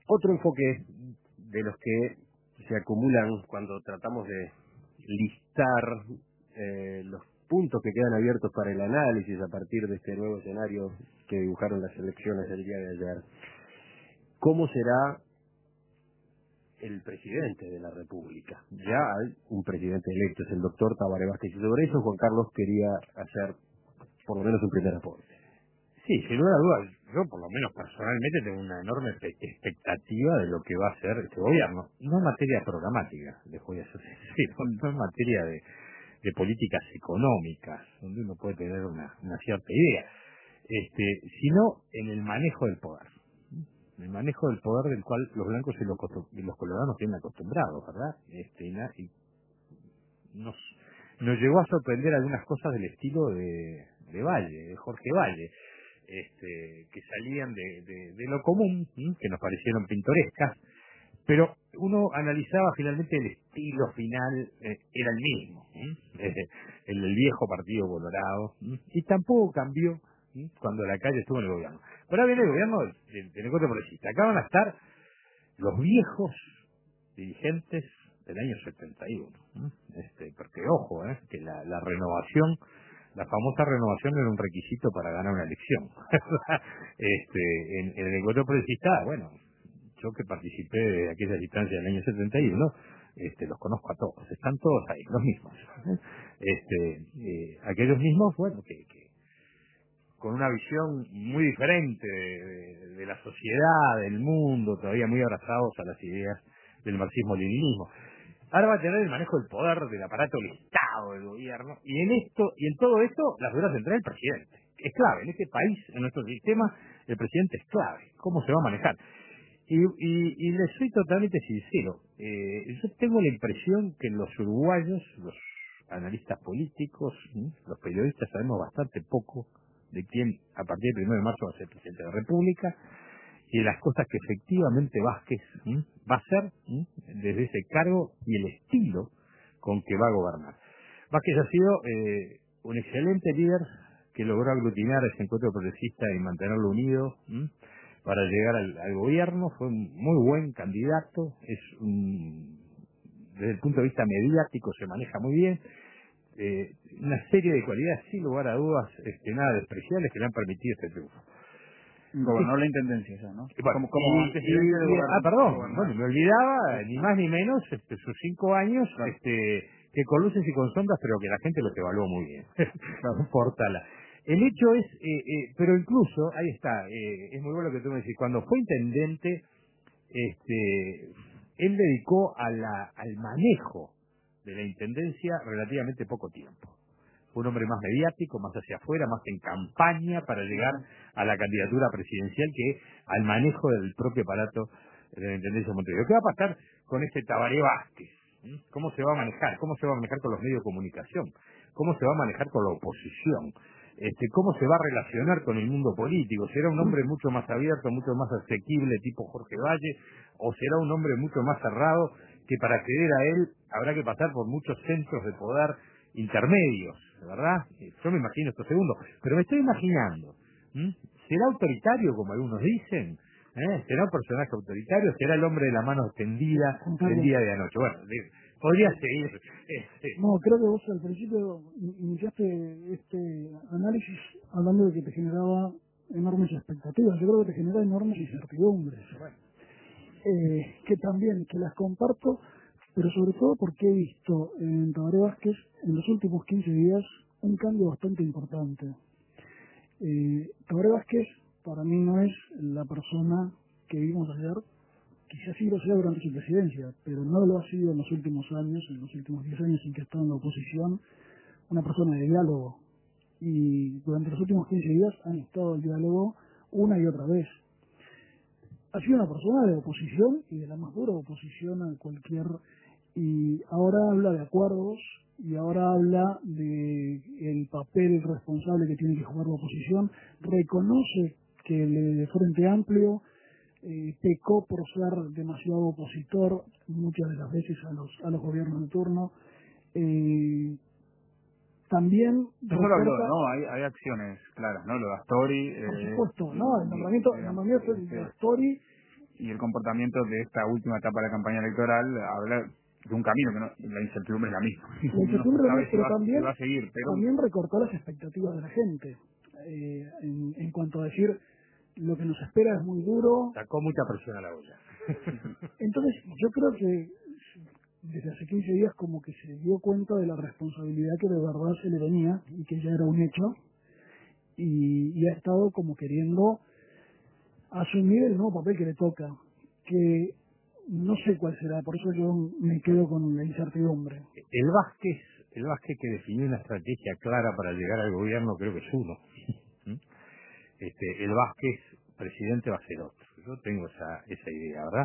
Otro enfoque de los que se acumulan cuando tratamos de listar los puntos que quedan abiertos para el análisis a partir de este nuevo escenario que dibujaron las elecciones el día de ayer. ¿Cómo será el presidente de la República? Ya hay un presidente electo, es el doctor Tabaré Vázquez, y sobre eso Juan Carlos quería hacer por lo menos un primer aporte. Sí, sin duda dudas, yo por lo menos personalmente tengo una enorme expectativa de lo que va a hacer este gobierno, no en materia programática, les voy a decir, no en materia de políticas económicas, donde uno puede tener una cierta idea, sino en el manejo del poder. El manejo del poder del cual los blancos y los colorados tienen acostumbrados, ¿verdad? Y nos llegó a sorprender algunas cosas del estilo de Valle, de Jorge Valle, que salían de lo común, que nos parecieron pintorescas, pero uno analizaba finalmente el estilo final, era el mismo, el del viejo Partido Colorado, y tampoco cambió cuando la calle estuvo en el gobierno. Ahora viene el gobierno del encuentro progresista. Acá van a estar los viejos dirigentes del año 71, porque ojo, que la renovación, la famosa renovación era un requisito para ganar una elección. En el encuentro progresista, bueno, yo que participé de aquellas instancias del año 71, los conozco a todos, están todos ahí, los mismos. Aquellos mismos, bueno, que con una visión muy diferente de la sociedad, del mundo, todavía muy abrazados a las ideas del marxismo-leninismo. Ahora va a tener el manejo del poder del aparato del Estado, del gobierno, y en todo esto la figura central es el presidente. Es clave, en este país, en nuestro sistema, el presidente es clave. ¿Cómo se va a manejar? Y les soy totalmente sincero, yo tengo la impresión que los uruguayos, los analistas políticos, los periodistas sabemos bastante poco de quién a partir del 1 de marzo va a ser presidente de la República y de las cosas que efectivamente Vázquez va a hacer desde ese cargo y el estilo con que va a gobernar. Vázquez ha sido un excelente líder que logró aglutinar ese encuentro progresista y mantenerlo unido para llegar al gobierno. Fue un muy buen candidato, desde el punto de vista mediático se maneja muy bien. Una serie de cualidades, sin lugar a dudas, nada despreciables que le han permitido este triunfo. Gobernó la intendencia ya, ¿no? Bueno, como antecedente de gobernar. perdón, bueno, me olvidaba, ni más ni menos, sus 5 años, claro. que con luces y con sombras, pero que la gente los evaluó muy bien. Claro. No importa el hecho es, pero incluso, ahí está, es muy bueno lo que tú me decís, cuando fue intendente, él dedicó al manejo de la intendencia relativamente poco tiempo. Fue un hombre más mediático, más hacia afuera, más en campaña para llegar a la candidatura presidencial que al manejo del propio aparato de la Intendencia de Montevideo. ¿Qué va a pasar con este Tabaré Vázquez? ¿Cómo se va a manejar? ¿Cómo se va a manejar con los medios de comunicación? ¿Cómo se va a manejar con la oposición? ¿Cómo se va a relacionar con el mundo político? ¿Será un hombre mucho más abierto, mucho más asequible, tipo Jorge Valle? ¿O será un hombre mucho más cerrado que para acceder a él habrá que pasar por muchos centros de poder intermedios, ¿verdad? Yo me imagino esto segundo, pero me estoy imaginando, ¿será autoritario como algunos dicen? ¿Será un personaje autoritario? ¿Será el hombre de la mano extendida del día de anoche? Bueno, podría seguir. No, creo que vos al principio iniciaste este análisis hablando de que te generaba enormes expectativas. Yo creo que te genera enormes incertidumbres. Bueno. Que también, que las comparto, pero sobre todo porque he visto en Tabaré Vázquez en los últimos 15 días un cambio bastante importante. Tabaré Vázquez para mí no es la persona que vimos ayer, quizás sí lo sea durante su presidencia, pero no lo ha sido en los últimos años, en los últimos 10 años en que ha estado en la oposición, una persona de diálogo. Y durante los últimos 15 días han estado en diálogo una y otra vez. Ha sido una persona de oposición y de la más dura oposición a cualquier... Y ahora habla de acuerdos y ahora habla de el papel responsable que tiene que jugar la oposición. Reconoce que el Frente Amplio pecó por ser demasiado opositor muchas de las veces a los gobiernos de turno. También no solo habló, ¿no? Hay acciones claras, ¿no? Lo de Astori. Por supuesto, ¿no? El nombramiento de Astori y el comportamiento de esta última etapa de la campaña electoral habla de un camino que no, la incertidumbre es la misma. La incertidumbre no se sabe pero si va a seguir, pero también recortó las expectativas de la gente. En cuanto a decir, lo que nos espera es muy duro. Sacó mucha presión a la olla. Entonces, yo creo que desde hace 15 días como que se dio cuenta de la responsabilidad que de verdad se le venía y que ya era un hecho, y ha estado como queriendo asumir el nuevo papel que le toca, que no sé cuál será, por eso yo me quedo con la incertidumbre. El Vázquez que definió una estrategia clara para llegar al gobierno, creo que es uno. El Vázquez presidente va a ser otro. Yo tengo esa idea, ¿verdad?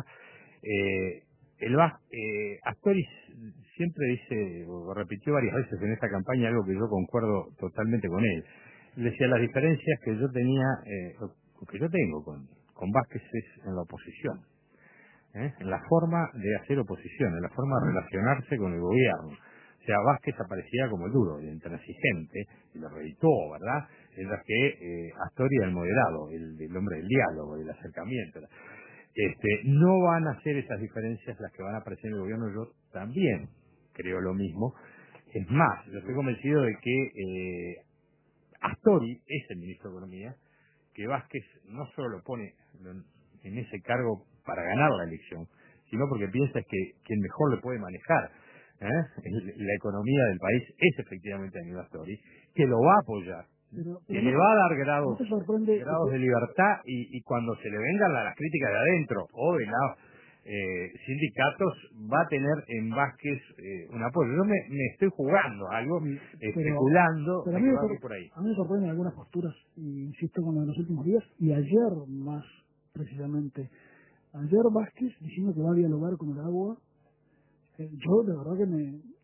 Astori siempre dice, o repitió varias veces en esta campaña algo que yo concuerdo totalmente con él. Decía, las diferencias que yo tenía, o que yo tengo con Vázquez es en la oposición, en la forma de hacer oposición, en la forma de relacionarse con el gobierno. O sea, Vázquez aparecía como el duro, el intransigente, y lo reeditó, ¿verdad? Mientras que Astori era el moderado, el hombre del diálogo, del acercamiento. No van a ser esas diferencias las que van a aparecer en el gobierno. Yo también creo lo mismo. Es más, yo estoy convencido de que Astori es el ministro de Economía, que Vázquez no solo lo pone en ese cargo para ganar la elección, sino porque piensa que quien mejor le puede manejar la economía del país es efectivamente Aníbal Astori, que lo va a apoyar, que le va a dar grados de libertad, y cuando se le vengan las críticas de adentro o de los sindicatos, va a tener en Vázquez un apoyo. Yo me estoy jugando algo, especulando, pero que va por ahí. A mí me sorprenden algunas posturas, y insisto con lo de los últimos días, y ayer más precisamente. Ayer Vázquez diciendo que va a dialogar con el agua. Yo de verdad que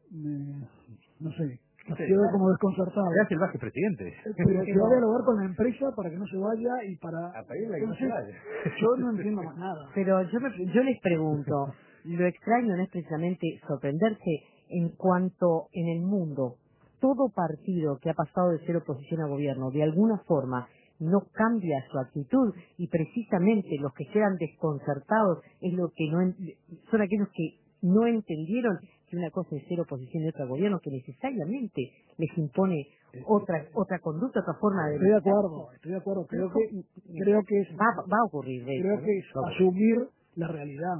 no sé, quedo como desconcertado. ¿Qué hace el Vázquez presidente? Pero que va a dialogar con la empresa para que no se vaya y para... A pedirle que no se vaya. Yo no entiendo más nada. Pero yo les pregunto, lo extraño no es precisamente sorprenderse en cuanto en el mundo todo partido que ha pasado de ser oposición a gobierno de alguna forma no cambia su actitud, y precisamente los que quedan desconcertados es lo que son aquellos que no entendieron que una cosa es ser oposición y otra gobierno, que necesariamente les impone otra conducta, otra forma de... Estoy de acuerdo. Creo que va a ocurrir. Creo que es asumir la realidad.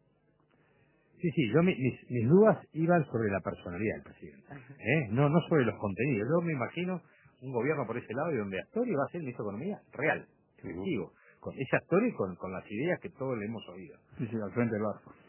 Sí, yo mis dudas iban sobre la personalidad del presidente, no sobre los contenidos. Yo me imagino un gobierno por ese lado y donde Astori va a ser el ministro de Economía real, efectivo, con ese Astori con las ideas que todos le hemos oído. Sí, al frente del barco.